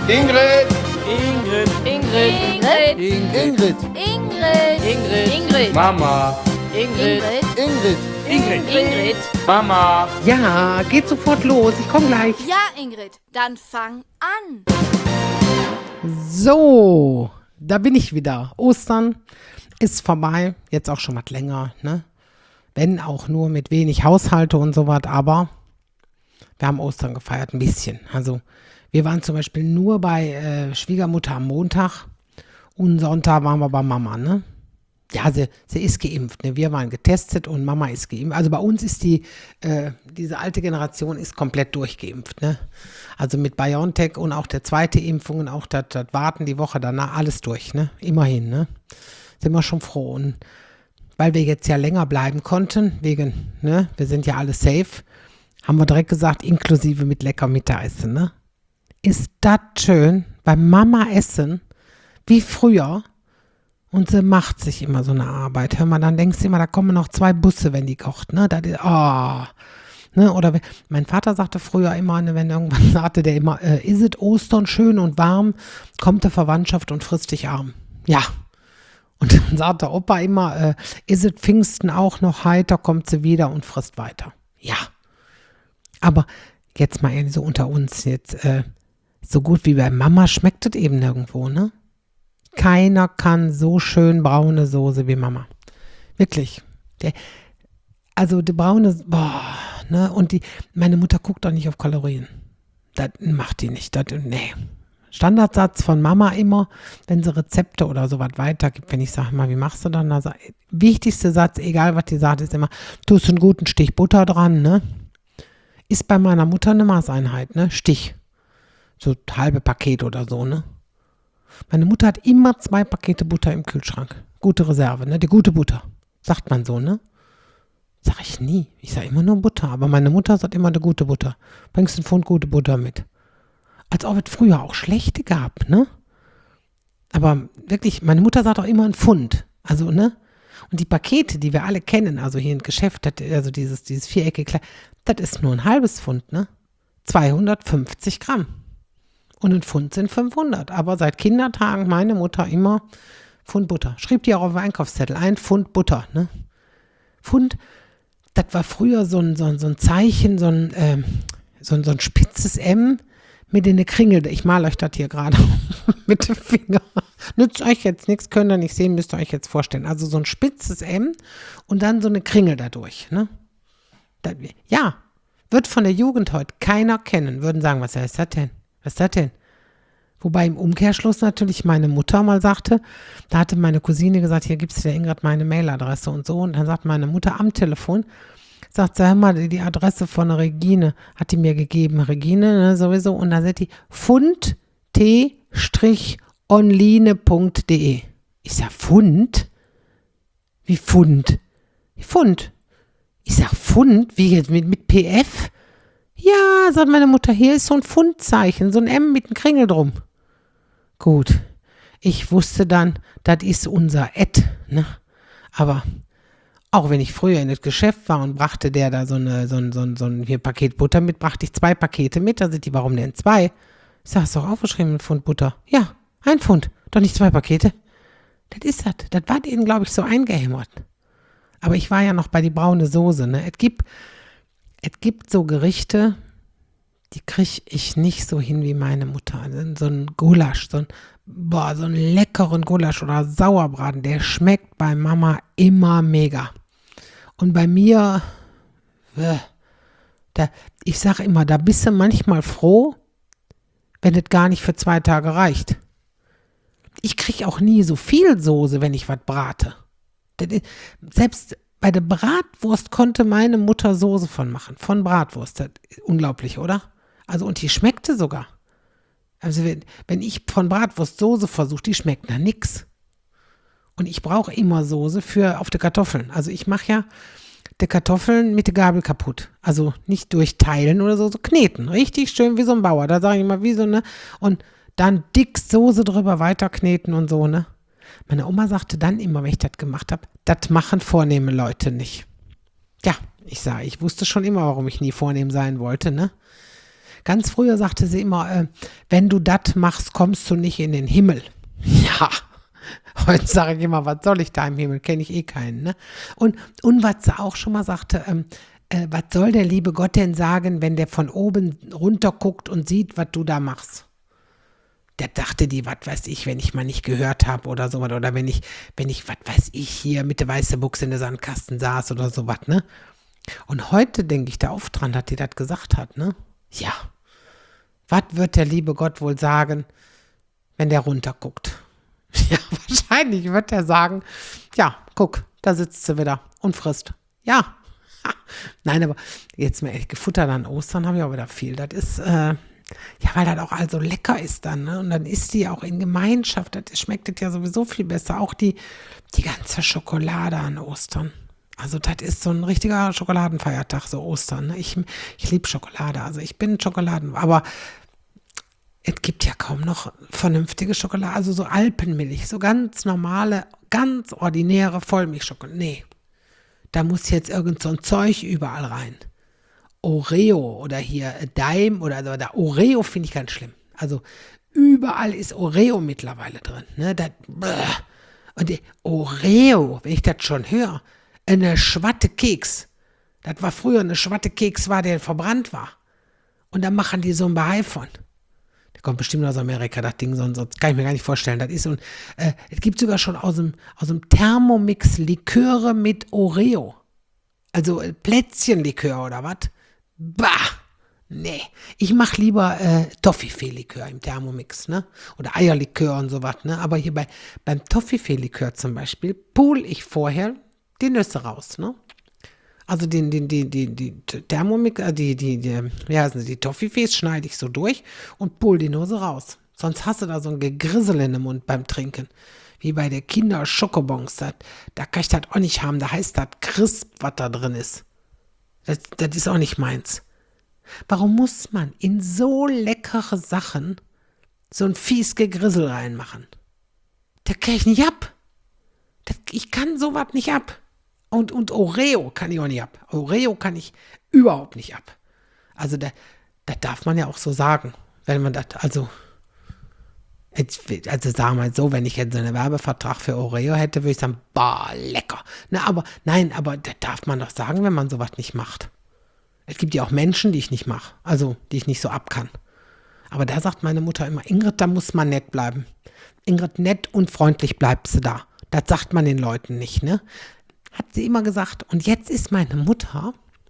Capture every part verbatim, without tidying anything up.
Ingrid! Ingrid. Ingrid. Ingrid. Ingrid. Ingrid. Ingrid. Mama! Ingrid. Ingrid. Ingrid. Ingrid. Mama! Ja, geht sofort los. Ich komme gleich. Ja, Ingrid, dann fang an. So, da bin ich wieder. Ostern ist vorbei. Jetzt auch schon was länger, ne? Wenn auch nur mit wenig Haushalte und so was, aber wir haben Ostern gefeiert, ein bisschen. Also wir waren zum Beispiel nur bei äh, Schwiegermutter am Montag und Sonntag waren wir bei Mama, ne? Ja, sie, sie ist geimpft, ne? Wir waren getestet und Mama ist geimpft. Also bei uns ist die, äh, diese alte Generation ist komplett durchgeimpft, ne? Also mit BioNTech und auch der zweite Impfung und auch das, das Warten die Woche danach, alles durch, ne? Immerhin, ne? Sind wir schon froh. Und weil wir jetzt ja länger bleiben konnten, wegen, ne? Wir sind ja alle safe, haben wir direkt gesagt, inklusive mit lecker Mittagessen, ne? Ist das schön, bei Mama essen, wie früher. Und sie macht sich immer so eine Arbeit. Hör mal, dann denkst du immer, da kommen noch zwei Busse, wenn die kocht, ne? Das ist, oh. Ne? Oder wenn, mein Vater sagte früher immer, ne, wenn irgendwann sagte der immer, äh, ist es Ostern schön und warm, kommt der Verwandtschaft und frisst dich arm. Ja. Und dann sagt der Opa immer, äh, ist es Pfingsten auch noch heiter, kommt sie wieder und frisst weiter. Ja. Aber jetzt mal ehrlich so unter uns, jetzt äh, so gut wie bei Mama schmeckt es eben nirgendwo, ne? Keiner kann so schön braune Soße wie Mama. Wirklich. Der, also die braune, boah, ne? Und die, meine Mutter guckt doch nicht auf Kalorien. Das macht die nicht. Das, nee. Standardsatz von Mama immer, wenn sie Rezepte oder sowas weitergibt, wenn ich sage mal, wie machst du dann? Also, wichtigste Satz, egal was die sagt, ist immer, tust einen guten Stich Butter dran, ne? Ist bei meiner Mutter eine Maßeinheit, ne? Stich. So halbe Paket oder so, ne? Meine Mutter hat immer zwei Pakete Butter im Kühlschrank. Gute Reserve, ne? Die gute Butter. Sagt man so, ne? Sag ich nie. Ich sage immer nur Butter. Aber meine Mutter sagt immer eine gute Butter. Bringst einen Pfund gute Butter mit. Als ob es früher auch schlechte gab, ne? Aber wirklich, meine Mutter sagt auch immer ein Pfund. Also, ne? Und die Pakete, die wir alle kennen, also hier im Geschäft, das, also dieses, dieses viereckige, das ist nur ein halbes Pfund, ne? zweihundertfünfzig Gramm. Und ein Pfund sind fünfhundert. Aber seit Kindertagen meine Mutter immer Pfund Butter. Schrieb die auch auf den Einkaufszettel. Ein Pfund Butter, ne? Pfund, das war früher so ein, so ein, so ein Zeichen, so ein, ähm, so ein, so ein spitzes M mit in der Kringel. Ich male euch das hier gerade mit dem Finger. Nützt euch jetzt nichts, könnt ihr nicht sehen, müsst ihr euch jetzt vorstellen. Also so ein spitzes M und dann so eine Kringel dadurch, ne? Das, ja, wird von der Jugend heute keiner kennen. Würden sagen, was ist das denn? Was ist das denn? Wobei im Umkehrschluss natürlich meine Mutter mal sagte, da hatte meine Cousine gesagt, hier gibst du der Ingrid meine Mailadresse und so. Und dann sagt meine Mutter am Telefon, sagt sie, hör mal, die Adresse von Regine hat die mir gegeben. Regine, ne, sowieso. Und dann sagt die fund t online punkt de. Ich sag, Pfund? Wie Pfund? Pfund. Ich sag, Pfund? Wie jetzt mit, mit P F? Ja, sagt meine Mutter, hier ist so ein Pfundzeichen, so ein M mit einem Kringel drum. Gut, ich wusste dann, das ist unser Ed, ne? Aber auch wenn ich früher in das Geschäft war und brachte der da so, eine, so ein, so ein, so ein hier Paket Butter mit, brachte ich zwei Pakete mit, da sind die, warum denn zwei? Ich sag, ist doch aufgeschrieben, ein Pfund Butter. Ja, ein Pfund, doch nicht zwei Pakete. Das ist das, das war denen, glaube ich, so eingehämmert. Aber ich war ja noch bei die braune Soße, ne? Es gibt Es gibt so Gerichte, die kriege ich nicht so hin wie meine Mutter. So ein Gulasch, so ein, boah, so einen leckeren Gulasch oder Sauerbraten, der schmeckt bei Mama immer mega. Und bei mir, äh, da, ich sage immer, da bist du manchmal froh, wenn es gar nicht für zwei Tage reicht. Ich kriege auch nie so viel Soße, wenn ich was brate. Das ist, selbst bei der Bratwurst konnte meine Mutter Soße von machen, von Bratwurst. Das ist unglaublich, oder? Also, und die schmeckte sogar. Also, wenn, wenn ich von Bratwurst Soße versuche, die schmeckt nach nix. Und ich brauche immer Soße für auf die Kartoffeln. Also, ich mache ja die Kartoffeln mit der Gabel kaputt. Also, nicht durchteilen oder so, so kneten. Richtig schön wie so ein Bauer. Da sage ich immer, wie so, ne? Und dann dick Soße drüber weiterkneten und so, ne? Meine Oma sagte dann immer, wenn ich das gemacht habe, das machen vornehme Leute nicht. Ja, ich sage, ich wusste schon immer, warum ich nie vornehm sein wollte, ne? Ganz früher sagte sie immer, äh, wenn du das machst, kommst du nicht in den Himmel. Ja, heute sage ich immer, was soll ich da im Himmel? Kenne ich eh keinen. Ne? Und, und was sie auch schon mal sagte, ähm, äh, was soll der liebe Gott denn sagen, wenn der von oben runter guckt und sieht, was du da machst? Der dachte die, was weiß ich, wenn ich mal nicht gehört habe oder sowas. Oder wenn ich, wenn ich, was weiß ich, hier mit der weißen Buchse in der Sandkasten saß oder sowas, ne? Und heute denke ich da oft dran, dass die das gesagt hat, ne? Ja. Was wird der liebe Gott wohl sagen, wenn der runterguckt? Ja, wahrscheinlich wird er sagen, ja, guck, da sitzt sie wieder und frisst. Ja. Nein, aber jetzt mal ehrlich, gefuttert an Ostern habe ich auch wieder viel. Das ist, äh, ja, weil das auch also lecker ist dann, ne? Und dann isst die auch in Gemeinschaft. Das schmeckt das ja sowieso viel besser. Auch die, die ganze Schokolade an Ostern. Also das ist so ein richtiger Schokoladenfeiertag, so Ostern. Ne? Ich, ich liebe Schokolade. Also ich bin Schokoladen, aber es gibt ja kaum noch vernünftige Schokolade. Also so Alpenmilch, so ganz normale, ganz ordinäre Vollmilchschokolade. Nee, da muss jetzt irgend so ein Zeug überall rein. Oreo oder hier Daim oder so. Da Oreo finde ich ganz schlimm. Also überall ist Oreo mittlerweile drin. Ne? Das, und die Oreo, wenn ich das schon höre, eine Schwatte Keks. Das war früher eine Schwatte Keks, war, der verbrannt war. Und da machen die so ein Behai von. Der kommt bestimmt aus Amerika, das Ding, sonst kann ich mir gar nicht vorstellen. Das ist und äh, es gibt sogar schon aus dem, aus dem Thermomix Liköre mit Oreo. Also äh, Plätzchenlikör oder was? Bah! Nee, ich mache lieber äh, Toffifee-Likör im Thermomix, ne? Oder Eierlikör und sowas, ne? Aber hier bei, beim Toffifee-Likör zum Beispiel pool ich vorher die Nüsse raus, ne? Also den, den, die, die, die Thermomix, äh, die, die, die, wie heißen sie, die Toffifees schneide ich so durch und pool die Nüsse raus. Sonst hast du da so ein Gegrissel in den Mund beim Trinken. Wie bei der Kinder-Schokobons. Da, da kann ich das auch nicht haben. Da heißt das Crisp, was da drin ist. Das, das ist auch nicht meins. Warum muss man in so leckere Sachen so ein fies Gegrissel reinmachen? Das kann ich nicht ab. Das, ich kann sowas nicht ab. Und, und Oreo kann ich auch nicht ab. Oreo kann ich überhaupt nicht ab. Also da, das darf man ja auch so sagen. Wenn man das, also, also sagen wir mal so, wenn ich jetzt so einen Werbevertrag für Oreo hätte, würde ich sagen, bah, lecker. Na, aber, nein, aber das darf man doch sagen, wenn man sowas nicht macht. Es gibt ja auch Menschen, die ich nicht mache, also die ich nicht so ab kann. Aber da sagt meine Mutter immer, Ingrid, da muss man nett bleiben. Ingrid, nett und freundlich bleibst du da. Das sagt man den Leuten nicht, ne? Hat sie immer gesagt. Und jetzt ist meine Mutter,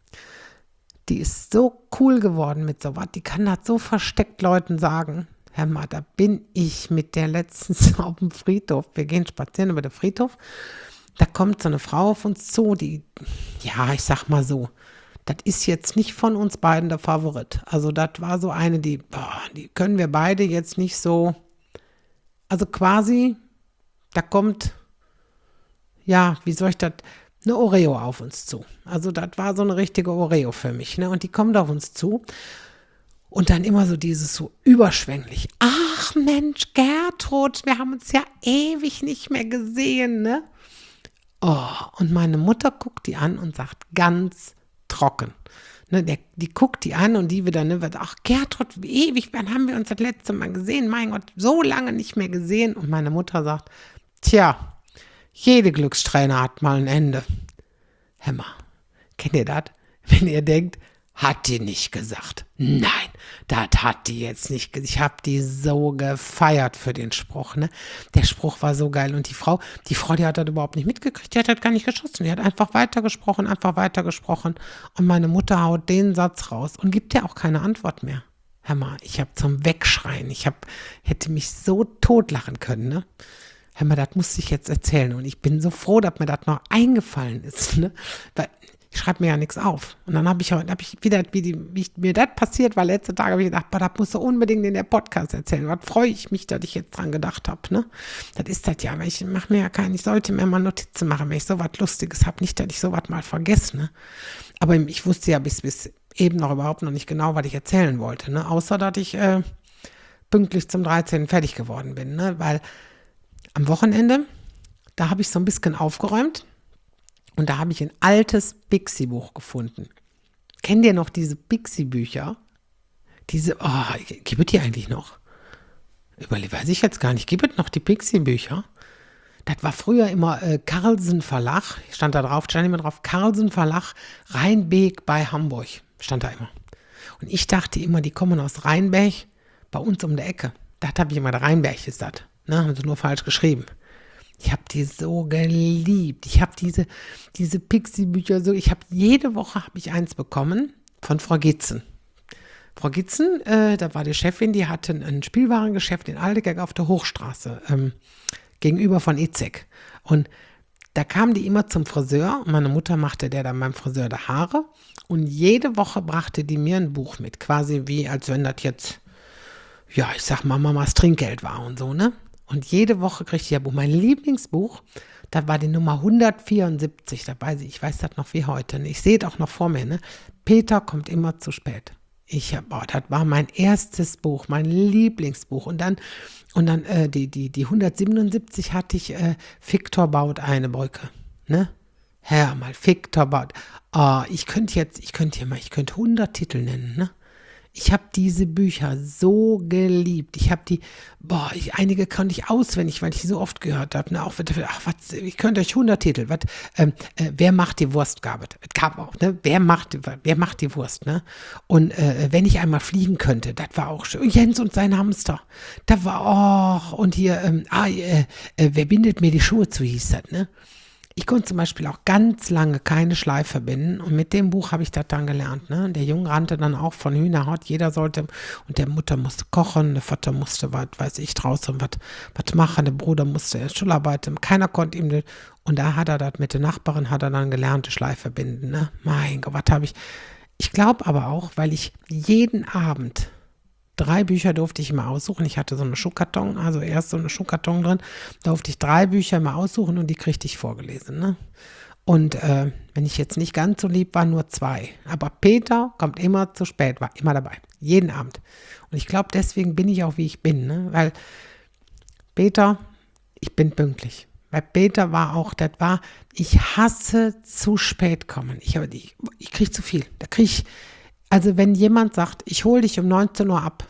die ist so cool geworden mit sowas, die kann das so versteckt Leuten sagen. Hör mal, da bin ich mit der letztens auf dem Friedhof. Wir gehen spazieren über den Friedhof. Da kommt so eine Frau auf uns zu, die, ja, ich sag mal so, das ist jetzt nicht von uns beiden der Favorit. Also das war so eine, die, boah, die können wir beide jetzt nicht so, also quasi, da kommt, ja, wie soll ich das, eine Oreo auf uns zu. Also das war so eine richtige Oreo für mich, ne? Und die kommt auf uns zu und dann immer so dieses so überschwänglich. Ach Mensch, Gertrud, wir haben uns ja ewig nicht mehr gesehen, ne? Oh, und meine Mutter guckt die an und sagt ganz trocken. Ne, der, die guckt die an und die wieder, ne, wird, ach Gertrud, wie ewig, wann haben wir uns das letzte Mal gesehen? Mein Gott, so lange nicht mehr gesehen. Und meine Mutter sagt, tja, jede Glückssträhne hat mal ein Ende. Hör mal, kennt ihr das? Wenn ihr denkt, hat die nicht gesagt. Nein, das hat die jetzt nicht gesagt. Ich habe die so gefeiert für den Spruch, ne? Der Spruch war so geil. Und die Frau, die Frau, die hat das überhaupt nicht mitgekriegt. Die hat das gar nicht geschossen. Die hat einfach weitergesprochen, einfach weitergesprochen. Und meine Mutter haut den Satz raus und gibt ja auch keine Antwort mehr. Hör mal, ich habe zum Wegschreien. Ich hab, hätte mich so totlachen können, ne? Hör mal, das musste ich jetzt erzählen. Und ich bin so froh, dass mir das noch eingefallen ist, ne? Weil ich schreibe mir ja nichts auf. Und dann habe ich, hab ich wieder, wie, die, wie mir das passiert war, letzte Tage habe ich gedacht, boah, das musst du unbedingt in der Podcast erzählen. Was freue ich mich, dass ich jetzt dran gedacht habe, ne? Das ist das ja, weil ich mache mir ja keinen, ich sollte mir mal Notizen machen, wenn ich sowas Lustiges habe. Nicht, dass ich sowas mal vergesse, ne? Aber ich wusste ja bis, bis eben noch überhaupt noch nicht genau, was ich erzählen wollte, ne? Außer, dass ich äh, pünktlich zum dreizehnten fertig geworden bin, ne? Weil am Wochenende, da habe ich so ein bisschen aufgeräumt. Und da habe ich ein altes Bixi-Buch gefunden. Kennt ihr noch diese Bixi-Bücher? Diese, oh, gibt es die eigentlich noch? Überle weiß ich jetzt gar nicht. Gibt es noch die Pixie-Bücher? Das war früher immer äh, Carlsen Verlag, stand da drauf, stand immer drauf, Carlsen Verlag, Rheinbeek bei Hamburg, stand da immer. Und ich dachte immer, die kommen aus Rheinberg, bei uns um der Ecke. Das habe ich immer, der Rheinberg ist das, ne, haben sie nur falsch geschrieben. Ich habe die so geliebt. Ich habe diese, diese Pixie-Bücher so, ich habe jede Woche habe ich eins bekommen von Frau Gitzen. Frau Gitzen, äh, da war die Chefin, die hatte ein Spielwarengeschäft in Aldeburg auf der Hochstraße, ähm, gegenüber von Itzek. Und da kam die immer zum Friseur und meine Mutter machte der dann beim Friseur die Haare und jede Woche brachte die mir ein Buch mit, quasi wie als wenn das jetzt, ja, ich sag mal, Mamas Trinkgeld war und so, ne? Und jede Woche kriegte ich ja Buch. Mein Lieblingsbuch, das war die Nummer hundertvierundsiebzig, dabei, ich weiß das noch wie heute, ne? Ich sehe es auch noch vor mir, ne? Peter kommt immer zu spät. Ich hab, oh, das war mein erstes Buch, mein Lieblingsbuch. Und dann, und dann äh, die, die, die hundertsiebenundsiebzig hatte ich, äh, Viktor baut eine Brücke. Ne? Hör mal, Viktor baut. Oh, ich könnte jetzt, ich könnte hier mal, ich könnte hundert Titel nennen, ne? Ich habe diese Bücher so geliebt. Ich habe die, boah, ich, einige kannte ich auswendig, weil ich die so oft gehört habe. Ne? Auch, ach, was, ich könnte euch hundert Titel. Was, ähm, äh, wer macht die Wurst, gab es. Es gab auch, ne? Wer macht, wer macht die Wurst, ne? Und äh, wenn ich einmal fliegen könnte, das war auch schön. Jens und sein Hamster. Da war, oh, und hier, ähm, ah, äh, äh, wer bindet mir die Schuhe zu, hieß das, ne? Ich konnte zum Beispiel auch ganz lange keine Schleife binden und mit dem Buch habe ich das dann gelernt. Ne? Der Junge rannte dann auch von Hühnerhaut, jeder sollte, und der Mutter musste kochen, der Vater musste, was weiß ich, draußen was machen, der Bruder musste in Schularbeit, keiner konnte ihm das, und da hat er das mit der Nachbarin, hat er dann gelernt, die Schleife binden. Ne? Mein Gott, was habe ich, ich glaube aber auch, weil ich jeden Abend, drei Bücher durfte ich immer aussuchen. Ich hatte so eine Schuhkarton, also erst so eine Schuhkarton drin. Da durfte ich drei Bücher immer aussuchen und die kriegte ich vorgelesen. Ne? Und äh, wenn ich jetzt nicht ganz so lieb war, nur zwei. Aber Peter kommt immer zu spät, war immer dabei. Jeden Abend. Und ich glaube, deswegen bin ich auch, wie ich bin. Ne? Weil Peter, ich bin pünktlich. Weil Peter war auch, das war, ich hasse zu spät kommen. Ich, ich, ich kriege zu viel. Da kriege ich, also wenn jemand sagt, ich hole dich um neunzehn Uhr ab,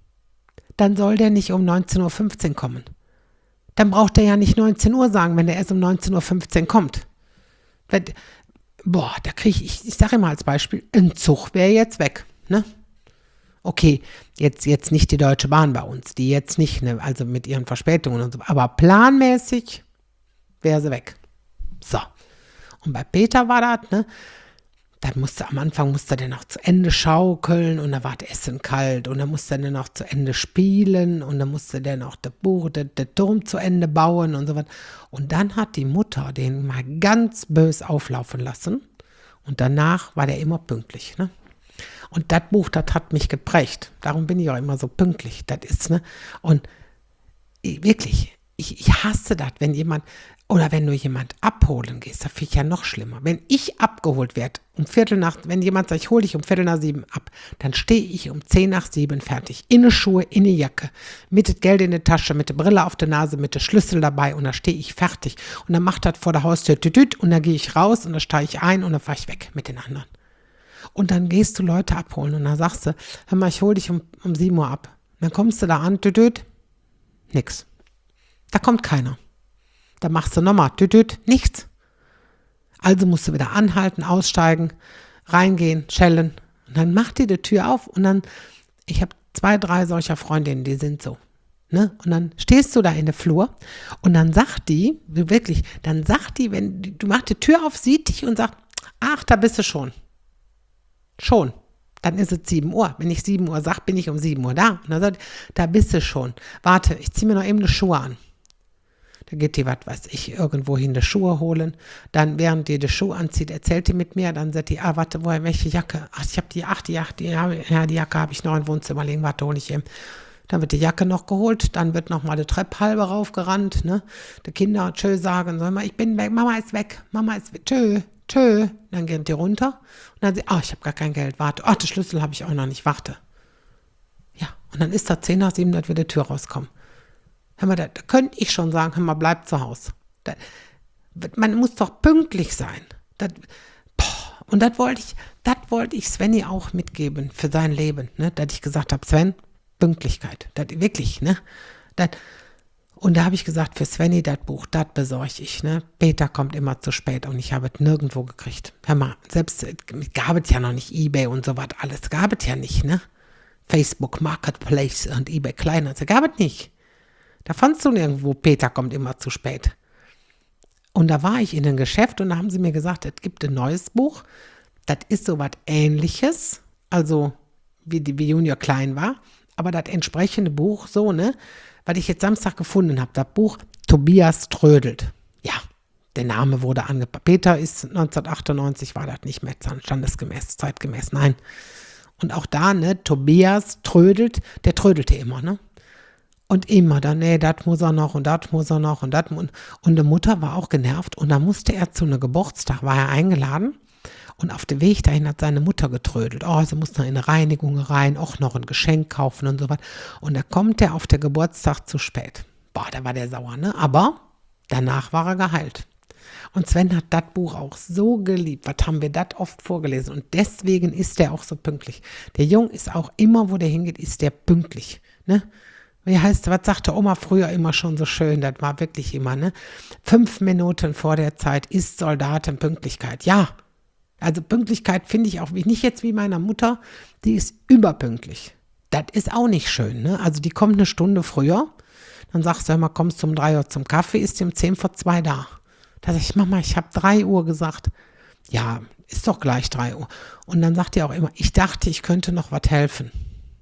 dann soll der nicht um neunzehn Uhr fünfzehn kommen. Dann braucht er ja nicht neunzehn Uhr sagen, wenn der erst um neunzehn Uhr fünfzehn kommt. Wenn, boah, da kriege ich, ich sage immer als Beispiel, ein Zug wäre jetzt weg, ne? Okay, jetzt, jetzt nicht die Deutsche Bahn bei uns, die jetzt nicht, ne, also mit ihren Verspätungen und so, aber planmäßig wäre sie weg. So. Und bei Peter war das, ne? Dann musste am Anfang musste der noch zu Ende schaukeln und da war das Essen kalt und dann musste der noch zu Ende spielen und dann musste der noch der Buch, der, der Turm zu Ende bauen und so was. Und dann hat die Mutter den mal ganz bös auflaufen lassen und danach war der immer pünktlich, ne? Und das Buch, das hat mich geprägt. Darum bin ich auch immer so pünktlich. Das ist, ne? Und ich, wirklich, ich, ich hasse das, wenn jemand, oder wenn du jemand abholen gehst, das finde ich ja noch schlimmer. Wenn ich abgeholt werde, um Viertel nach, wenn jemand sagt, ich hole dich um Viertel nach sieben ab, dann stehe ich um zehn nach sieben fertig. In die Schuhe, in die Jacke, mit dem Geld in der Tasche, mit der Brille auf der Nase, mit dem Schlüssel dabei und da stehe ich fertig. Und dann macht das vor der Haustür tütüt und dann gehe ich raus und dann steige ich ein und dann fahre ich weg mit den anderen. Und dann gehst du Leute abholen und dann sagst du, hör mal, ich hole dich um, um sieben Uhr ab. Dann kommst du da an, tütüt, nix. Da kommt keiner. Da machst du nochmal, tütüt, nichts. Also musst du wieder anhalten, aussteigen, reingehen, schellen. Und dann macht die die Tür auf und dann, ich habe zwei, drei solcher Freundinnen, die sind so. Ne? Und dann stehst du da in der Flur und dann sagt die, wirklich, dann sagt die, wenn du machst die Tür auf, sieht dich und sagt, ach, da bist du schon. Schon. Dann ist es sieben Uhr. Wenn ich sieben Uhr sage, bin ich um sieben Uhr da. Und dann sagt, da bist du schon. Warte, ich ziehe mir noch eben eine Schuhe an. Da geht die, was weiß ich, irgendwo hin die Schuhe holen. Dann, während die die Schuhe anzieht, erzählt die mit mir. Dann sagt die, ah, warte, woher, welche Jacke? Ach, ich habe die, ach, die, ach, die, ja, die Jacke habe ich noch im Wohnzimmer liegen. Warte, hole ich eben. Dann wird die Jacke noch geholt. Dann wird noch mal die Treppe halbe raufgerannt. Ne? Die Kinder tschö sagen. Sag mal, ich bin weg, Mama ist weg. Mama ist weg. Tschö. Tschö, dann geht die runter und dann sagt sie, ah, ich habe gar kein Geld, warte, ach, den Schlüssel habe ich auch noch nicht, warte. Ja, und dann ist da zehn nach sieben, dass wir die Tür rauskommen. Hör mal, da, da könnte ich schon sagen, hör mal, bleib zu Hause. Da, man muss doch pünktlich sein. Das, boah, und das wollte ich, das wollte ich Svenny auch mitgeben für sein Leben, ne? Dass ich gesagt habe, Sven, Pünktlichkeit, das wirklich, ne? Das, und da habe ich gesagt, für Svenny, das Buch, das besorge ich, ne? Peter kommt immer zu spät und ich habe es nirgendwo gekriegt. Hör mal, selbst gab es ja noch nicht eBay und so was, alles gab es ja nicht, ne? Facebook, Marketplace und eBay Kleinanzeigen, gab es nicht. Da fandst du nirgendwo, Peter kommt immer zu spät. Und da war ich in einem Geschäft und da haben sie mir gesagt, es gibt ein neues Buch, das ist so was Ähnliches, also wie, die, wie Junior klein war, aber das entsprechende Buch so, ne, was ich jetzt Samstag gefunden habe, das Buch Tobias trödelt. Ja, der Name wurde angepasst. Peter ist neunzehnhundertachtundneunzig, war das nicht mehr standesgemäß, zeitgemäß, nein. Und auch da, ne, Tobias trödelt, der trödelte immer, ne. Und immer, dann, nee, das muss er noch und das muss er noch und das muss. Und die Mutter war auch genervt und da musste er zu einem Geburtstag, war er eingeladen. Und auf dem Weg dahin hat seine Mutter getrödelt. Oh, sie muss noch in eine Reinigung rein, auch noch ein Geschenk kaufen und so was. Und da kommt er auf der Geburtstag zu spät. Boah, da war der sauer, ne? Aber danach war er geheilt. Und Sven hat das Buch auch so geliebt. Was haben wir das oft vorgelesen? Und deswegen ist der auch so pünktlich. Der Jung ist auch immer, wo der hingeht, ist der pünktlich, ne? Wie heißt, was sagte Oma früher immer schon so schön, das war wirklich immer, ne? Fünf Minuten vor der Zeit ist Soldatenpünktlichkeit. Ja, also Pünktlichkeit finde ich auch nicht jetzt wie meiner Mutter, die ist überpünktlich. Das ist auch nicht schön, ne? Also die kommt eine Stunde früher, dann sagst du immer, kommst du um drei Uhr zum Kaffee, ist die um zehn vor zwei da. Da sag ich, Mama, ich habe drei Uhr gesagt. Ja, ist doch gleich drei Uhr. Und dann sagt die auch immer, ich dachte, ich könnte noch was helfen.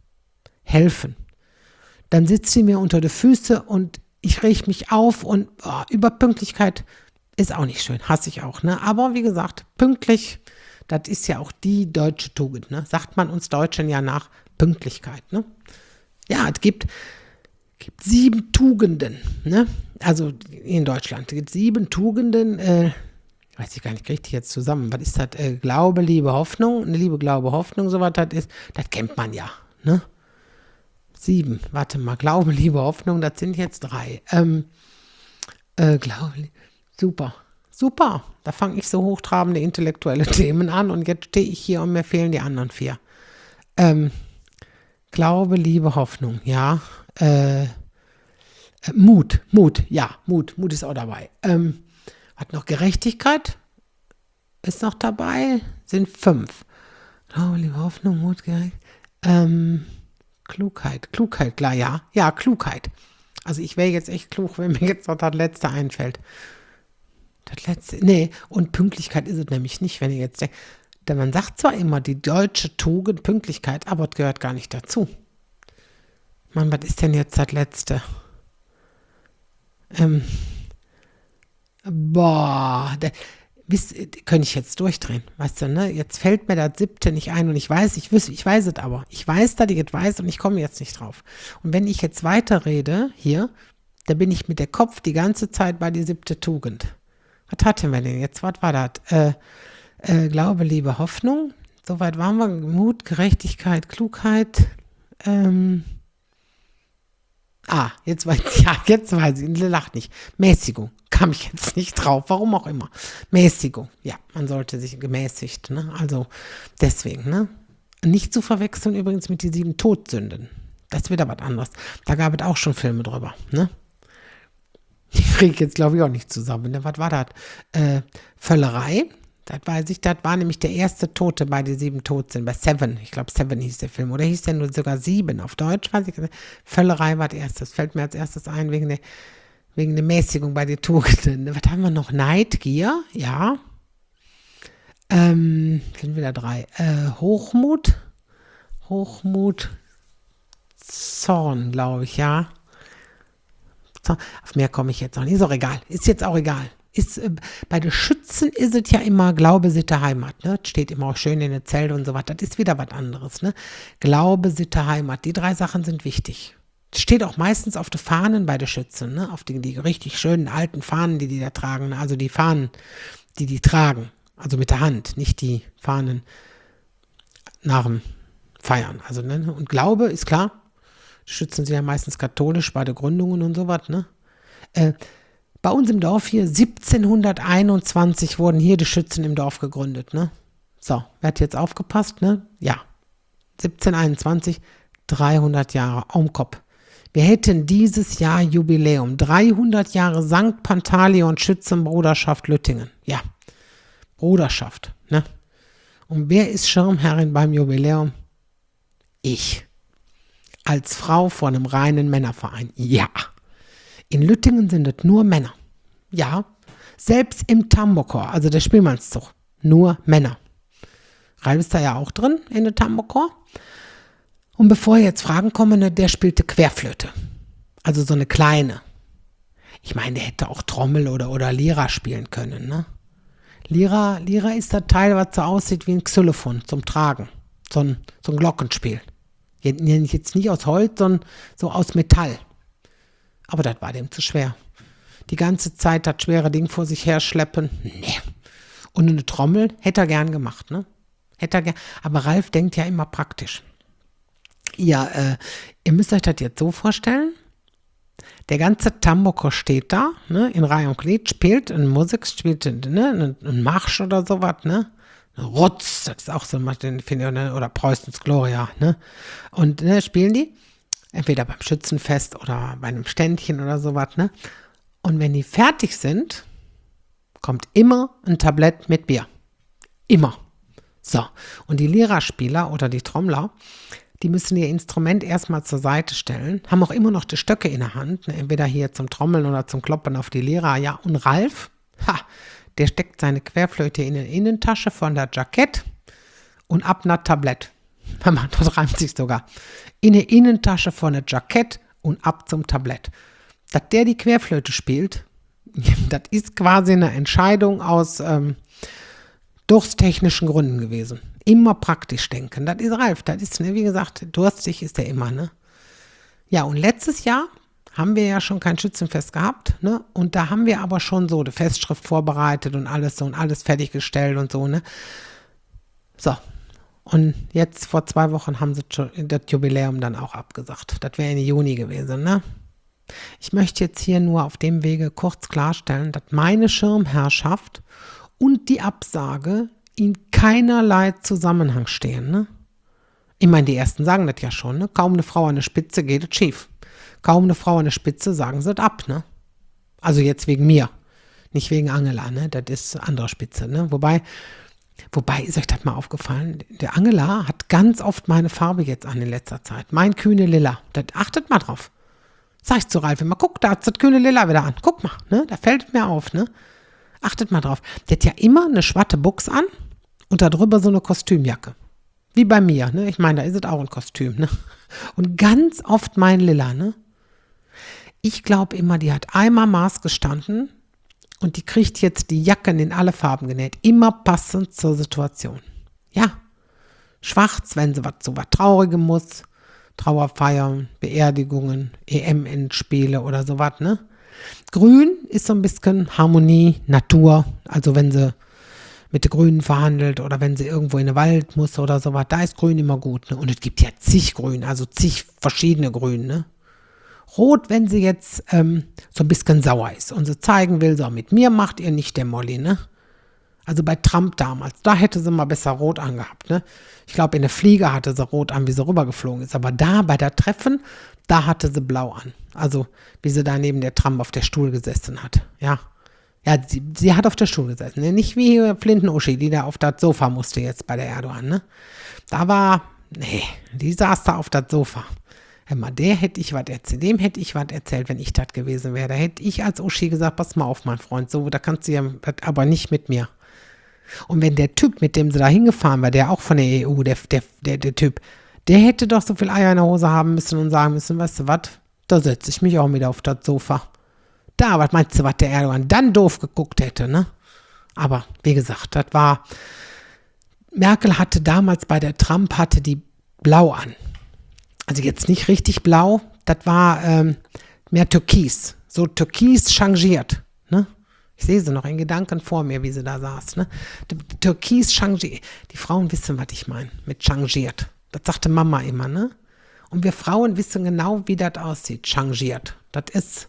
Helfen. Dann sitzt sie mir unter die Füße und ich reg mich auf und oh, Überpünktlichkeit ist auch nicht schön, hasse ich auch, ne? Aber wie gesagt, pünktlich, das ist ja auch die deutsche Tugend, ne? Sagt man uns Deutschen ja nach, Pünktlichkeit, ne? Ja, es gibt, gibt sieben Tugenden, ne? Also in Deutschland, es gibt sieben Tugenden, äh, weiß ich gar nicht, kriege ich die jetzt zusammen, was ist das? Äh, Glaube, Liebe, Hoffnung, eine Liebe, Glaube, Hoffnung, so was das ist, das kennt man ja, ne? Sieben, warte mal, Glaube, Liebe, Hoffnung, das sind jetzt drei. Ähm, äh, Glaube, super, super. Da fange ich so hochtrabende intellektuelle Themen an und jetzt stehe ich hier und mir fehlen die anderen vier. Ähm, Glaube, Liebe, Hoffnung, ja. Äh, äh, Mut, Mut, ja, Mut, Mut ist auch dabei. Ähm, hat noch Gerechtigkeit, ist noch dabei, sind fünf. Glaube, Liebe, Hoffnung, Mut, Gerechtigkeit. Ähm, Klugheit, Klugheit, klar, ja. Ja, Klugheit. Also ich wäre jetzt echt klug, wenn mir jetzt noch das Letzte einfällt. Das Letzte, nee, und Pünktlichkeit ist es nämlich nicht, wenn ihr jetzt denkt, denn man sagt zwar immer, die deutsche Tugend, Pünktlichkeit, aber es gehört gar nicht dazu. Mann, was ist denn jetzt das Letzte? Ähm, boah, der, Wisst, könnte ich jetzt durchdrehen, weißt du, ne? Jetzt fällt mir das Siebte nicht ein und ich weiß, ich weiß, ich weiß es aber. Ich weiß, dass ich es weiß und ich komme jetzt nicht drauf. Und wenn ich jetzt weiterrede hier, da bin ich mit der Kopf die ganze Zeit bei die siebte Tugend. Was hatten wir denn jetzt? Was war das? Äh, äh, Glaube, Liebe, Hoffnung. Soweit waren wir. Mut, Gerechtigkeit, Klugheit. Ähm, ah, jetzt weiß ich, ja, jetzt weiß ich, lacht nicht. Mäßigung. Kam ich jetzt nicht drauf, warum auch immer. Mäßigung, ja, man sollte sich gemäßigt, ne? Also deswegen, ne? Nicht zu verwechseln übrigens mit die sieben Todsünden. Das ist wieder was anderes. Da gab es auch schon Filme drüber, ne? Die kriege ich jetzt, glaube ich, auch nicht zusammen. Ne? Was war das? Äh, Völlerei, das weiß ich, das war nämlich der erste Tote bei die sieben Todsünden, bei Seven. Ich glaube, Seven hieß der Film. Oder hieß der nur sogar Sieben auf Deutsch, weiß ich nicht. Völlerei war das erstes, fällt mir als erstes ein, wegen der Wegen der Mäßigung bei den Tugenden. Was haben wir noch? Neidgier, ja. Ähm, sind wieder drei. Äh, Hochmut. Hochmut. Zorn, glaube ich, ja. Zorn. Auf mehr komme ich jetzt noch nicht. Ist auch egal. Ist jetzt auch egal. Ist, äh, bei den Schützen ist es ja immer Glaube, Sitte, Heimat. Ne? Das steht immer auch schön in der Zelte und so was. Das ist wieder was anderes. Ne? Glaube, Sitte, Heimat. Die drei Sachen sind wichtig. Steht auch meistens auf den Fahnen bei den Schützen, ne? Auf die, die richtig schönen alten Fahnen, die die da tragen. Also die Fahnen, die die tragen. Also mit der Hand, nicht die Fahnen nach dem Feiern. Also, ne? Und Glaube ist klar. Die Schützen sind ja meistens katholisch bei den Gründungen und sowas, ne? Äh, bei uns im Dorf hier, siebzehnhunderteinundzwanzig wurden hier die Schützen im Dorf gegründet, ne? So, wer hat jetzt aufgepasst, ne? Ja, siebzehnhunderteinundzwanzig, dreihundert Jahre am Kopf. Wir hätten dieses Jahr Jubiläum, dreihundert Jahre Sankt Pantaleon Schützenbruderschaft Lüttingen. Ja, Bruderschaft, ne? Und wer ist Schirmherrin beim Jubiläum? Ich. Als Frau von einem reinen Männerverein. Ja. In Lüttingen sind es nur Männer. Ja. Selbst im Tambourchor, also der Spielmannszug, nur Männer. Ralf ist da ja auch drin in der Tambourchor. Und bevor jetzt Fragen kommen, ne, der spielte Querflöte. Also so eine kleine. Ich meine, der hätte auch Trommel oder, oder Lira spielen können, ne? Lira, Lira ist das Teil, was so aussieht wie ein Xylophon zum Tragen. So ein, so ein Glockenspiel. Jetzt nicht aus Holz, sondern so aus Metall. Aber das war dem zu schwer. Die ganze Zeit das schwere Ding vor sich her schleppen. Nee. Und eine Trommel hätte er gern gemacht, ne? Hätte er gern. Aber Ralf denkt ja immer praktisch. Ja, äh, ihr müsst euch das jetzt so vorstellen. Der ganze Tambourchor steht da, ne, in Reihe und Glied, spielt eine Musik, spielt ne, einen Marsch oder sowas, ne? Rotz, das ist auch so, oder Preußens Gloria, ne? Und ne, spielen die, entweder beim Schützenfest oder bei einem Ständchen oder sowas, ne? Und wenn die fertig sind, kommt immer ein Tablett mit Bier. Immer. So, und die Lira-Spieler oder die Trommler, die müssen ihr Instrument erstmal zur Seite stellen, haben auch immer noch die Stöcke in der Hand, ne? Entweder hier zum Trommeln oder zum Kloppen auf die Lira. Ja, und Ralf, ha, der steckt seine Querflöte in die Innentasche von der Jackett und ab nach Tablett. Das reimt sich sogar. In die Innentasche von der Jackett und ab zum Tablett. Dass der die Querflöte spielt, das ist quasi eine Entscheidung aus ähm, durstechnischen Gründen gewesen. Immer praktisch denken. Das ist Ralf. Das ist, ne, wie gesagt, durstig ist der immer, ne? Ja, und letztes Jahr haben wir ja schon kein Schützenfest gehabt, ne? Und da haben wir aber schon so die Festschrift vorbereitet und alles so und alles fertiggestellt und so, ne? So. Und jetzt vor zwei Wochen haben sie das Jubiläum dann auch abgesagt. Das wäre im Juni gewesen, ne? Ich möchte jetzt hier nur auf dem Wege kurz klarstellen, dass meine Schirmherrschaft und die Absage in keinerlei Zusammenhang stehen, ne? Ich meine, die Ersten sagen das ja schon, ne? Kaum eine Frau an der Spitze geht es schief. Kaum eine Frau an der Spitze sagen sie es ab, ne? Also jetzt wegen mir, nicht wegen Angela, ne? Das ist andere Spitze, ne? Wobei, wobei ist euch das mal aufgefallen, der Angela hat ganz oft meine Farbe jetzt an in letzter Zeit. Mein kühne Lila, das achtet mal drauf. Sag ich zu Ralf immer, guck, da hat das kühne Lila wieder an. Guck mal, ne? Da fällt es mir auf, ne? Achtet mal drauf. Der hat ja immer eine schwatte Buchs an und darüber so eine Kostümjacke. Wie bei mir, ne? Ich meine, da ist es auch ein Kostüm, ne? Und ganz oft mein Lila, ne? Ich glaube immer, die hat einmal Maß gestanden und die kriegt jetzt die Jacken in alle Farben genäht. Immer passend zur Situation. Ja. Schwarz, wenn sie was so was Traurigem muss. Trauerfeiern, Beerdigungen, E M-Endspiele oder sowas, ne? Grün ist so ein bisschen Harmonie, Natur, also wenn sie mit den Grünen verhandelt oder wenn sie irgendwo in den Wald muss oder sowas, da ist Grün immer gut, ne? Und es gibt ja zig Grün, also zig verschiedene Grün, ne? Rot, wenn sie jetzt ähm, so ein bisschen sauer ist und sie zeigen will, so mit mir macht ihr nicht der Molly, ne? Also bei Trump damals, da hätte sie mal besser rot angehabt, ne? Ich glaube, in der Fliege hatte sie rot an, wie sie rübergeflogen ist. Aber da, bei der Treffen, da hatte sie blau an. Also, wie sie da neben der Trump auf der Stuhl gesessen hat, ja. Ja, sie, sie hat auf der Stuhl gesessen, ne? Nicht wie Flinten-Uschi, die da auf das Sofa musste jetzt bei der Erdogan, ne? Da war, nee, die saß da auf das Sofa. Hör mal, der hätte ich was erzählt, dem hätte ich was erzählt, wenn ich das gewesen wäre. Da hätte ich als Uschi gesagt, pass mal auf, mein Freund, so, da kannst du ja, aber nicht mit mir. Und wenn der Typ, mit dem sie da hingefahren war, der auch von der E U, der, der, der, der Typ, der hätte doch so viel Eier in der Hose haben müssen und sagen müssen, weißt du was, da setze ich mich auch wieder auf das Sofa. Da, was meinst du, was der Erdogan dann doof geguckt hätte, ne? Aber, wie gesagt, das war, Merkel hatte damals bei der Trump, hatte die blau an. Also jetzt nicht richtig blau, das war ähm, mehr Türkis, so Türkis changiert, ne? Ich sehe sie noch in Gedanken vor mir, wie sie da saß, ne? Türkis changiert. Die Frauen wissen, was ich meine, mit changiert. Das sagte Mama immer, ne? Und wir Frauen wissen genau, wie das aussieht, changiert. Das ist,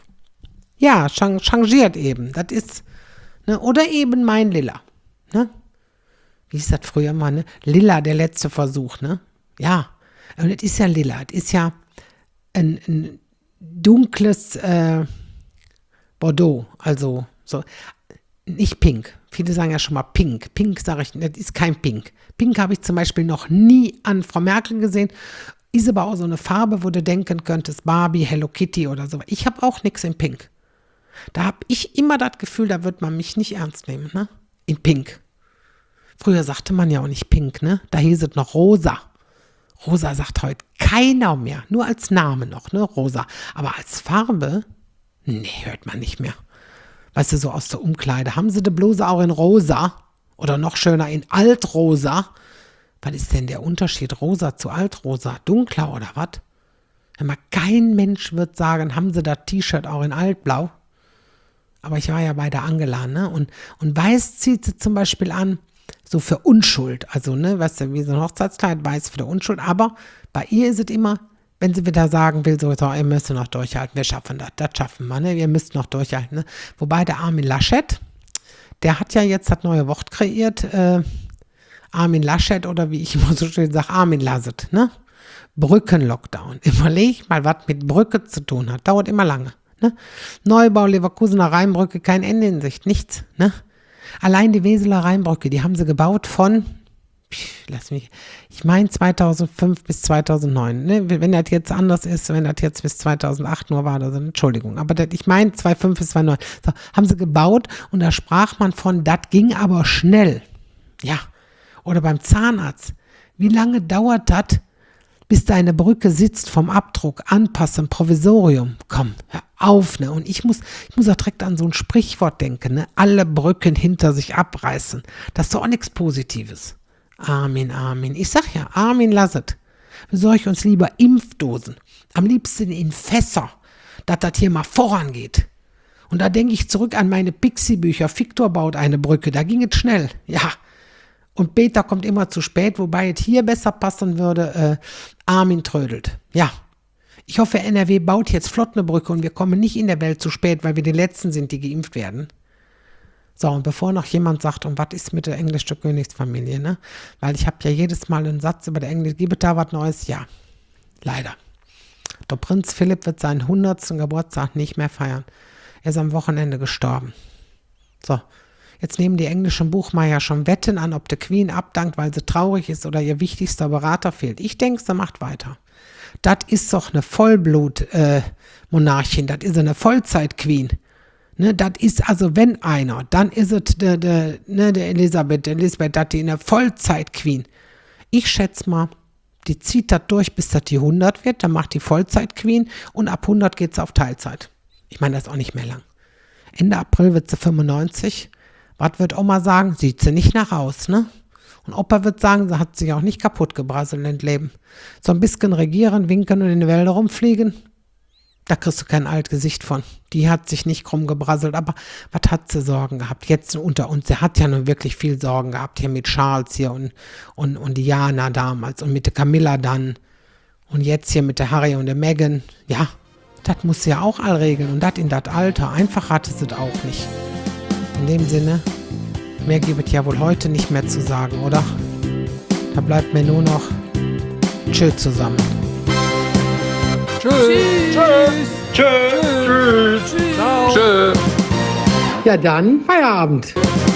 ja, changiert eben. Das ist, ne? Oder eben mein Lila, ne? wie hieß das früher immer, ne? Lila, der letzte Versuch, ne? Ja, und es ist ja lila, es ist ja ein, ein dunkles äh, Bordeaux, also so, nicht pink. Viele sagen ja schon mal pink. Pink sage ich, das ist kein Pink. Pink habe ich zum Beispiel noch nie an Frau Merkel gesehen. Ist aber auch so eine Farbe, wo du denken könntest, Barbie, Hello Kitty oder so. Ich habe auch nichts in Pink. Da habe ich immer das Gefühl, da wird man mich nicht ernst nehmen, ne? In Pink. Früher sagte man ja auch nicht Pink, ne? Da hieß es noch Rosa. Rosa sagt heute keiner mehr. Nur als Name noch, ne? Rosa. Aber als Farbe, nee, hört man nicht mehr. Weißt du, so aus der Umkleide. Haben sie die Bluse auch in rosa? Oder noch schöner in altrosa? Was ist denn der Unterschied rosa zu altrosa? Dunkler oder was? Wenn mal kein Mensch wird sagen, haben sie das T-Shirt auch in altblau? Aber ich war ja bei der Angela, ne? Und, und weiß zieht sie zum Beispiel an, so für Unschuld. Also, ne, weißt du, wie so ein Hochzeitskleid, weiß für die Unschuld. Aber bei ihr ist es immer, wenn sie wieder sagen will, so, so, ihr müsst noch durchhalten, wir schaffen das, das schaffen wir, ne? Ihr müsst noch durchhalten, ne? Wobei der Armin Laschet, der hat ja jetzt das neue Wort kreiert, äh, Armin Laschet oder wie ich immer so schön sage, Armin Lasset, ne? Brückenlockdown. Überleg mal, was mit Brücke zu tun hat. Dauert immer lange, ne? Neubau Leverkusener Rheinbrücke, kein Ende in Sicht, nichts, ne? Allein die Weseler Rheinbrücke, die haben sie gebaut von, lass mich, ich meine zweitausendfünf bis zweitausendneun, ne? Wenn das jetzt anders ist, wenn das jetzt bis zweitausendacht nur war, also Entschuldigung, aber das, ich meine zweitausendfünf bis zweitausendneun, so, haben sie gebaut und da sprach man von, das ging aber schnell, ja, oder beim Zahnarzt, wie lange dauert das, bis deine Brücke sitzt vom Abdruck, anpassen, Provisorium, komm, hör auf, ne, und ich muss, ich muss auch direkt an so ein Sprichwort denken, ne, alle Brücken hinter sich abreißen, das ist doch auch nichts Positives. Amen, Amen. Ich sag ja, Armin Lasset, besorge ich uns lieber Impfdosen, am liebsten in Fässer, dass das hier mal vorangeht. Und da denke ich zurück an meine Pixie-Bücher, Victor baut eine Brücke, da ging es schnell, ja. Und Peter kommt immer zu spät, wobei es hier besser passen würde, äh, Armin trödelt. Ja, ich hoffe, N R W baut jetzt flott eine Brücke und wir kommen nicht in der Welt zu spät, weil wir die Letzten sind, die geimpft werden. So, und bevor noch jemand sagt, und was ist mit der englischen Königsfamilie, ne? Weil ich habe ja jedes Mal einen Satz über der Englisch, gibt es da was Neues? Ja, leider. Der Prinz Philipp wird seinen hundertsten Geburtstag nicht mehr feiern. Er ist am Wochenende gestorben. So. Jetzt nehmen die englischen Buchmeier schon Wetten an, ob die Queen abdankt, weil sie traurig ist oder ihr wichtigster Berater fehlt. Ich denke, sie macht weiter. Das ist doch eine Vollblut-Monarchin, äh, das ist eine Vollzeit-Queen. Ne, das ist also, wenn einer, dann ist es der, der, ne, der Elisabeth, der Elisabeth, das die eine Vollzeit-Queen. Ich schätze mal, die zieht das durch, bis das die hundert wird, dann macht die Vollzeit-Queen und ab hundert geht es auf Teilzeit. Ich meine, das ist auch nicht mehr lang. Ende April wird sie fünfundneunzig. Was wird Oma sagen? Sieht sie nicht nach aus, ne? Und Opa wird sagen, sie hat sich auch nicht kaputt gebrasselt im Leben. So ein bisschen regieren, winken und in die Wälder rumfliegen, da kriegst du kein altes Gesicht von. Die hat sich nicht krumm gebrasselt, aber was hat sie Sorgen gehabt? Jetzt unter uns, sie hat ja nun wirklich viel Sorgen gehabt, hier mit Charles hier und, und, und Diana damals und mit der Camilla dann und jetzt hier mit der Harry und der Meghan. Ja, das muss sie ja auch all regeln und das in das Alter. Einfach hatte sie das auch nicht. In dem Sinne, mehr gibt es ja wohl heute nicht mehr zu sagen, oder? Da bleibt mir nur noch Tschö zusammen. Tschüss. Tschüss. Tschüss. Tschüss. Tschüss. Ciao. Tschüss. Ja dann, Feierabend.